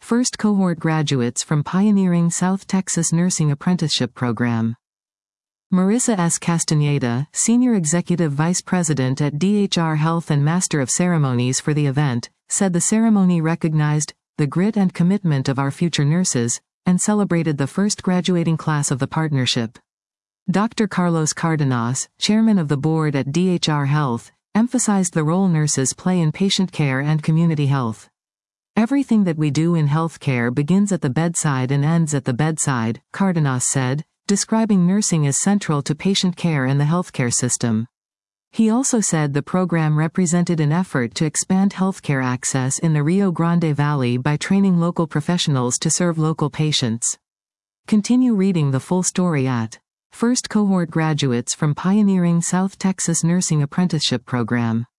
First cohort graduates from Pioneering South Texas Nursing Apprenticeship Program. Marissa S. Castaneda, Senior Executive Vice President at DHR Health and Master of Ceremonies for the event, said the ceremony recognized the grit and commitment of our future nurses and celebrated the first graduating class of the partnership. Dr. Carlos Cardenas, Chairman of the Board at DHR Health, emphasized the role nurses play in patient care and community health. Everything that we do in healthcare begins at the bedside and ends at the bedside, Cardenas said, describing nursing as central to patient care and the healthcare system. He also said the program represented an effort to expand healthcare access in the Rio Grande Valley by training local professionals to serve local patients. Continue reading the full story at First cohort graduates from Pioneering South Texas Nursing Apprenticeship Program.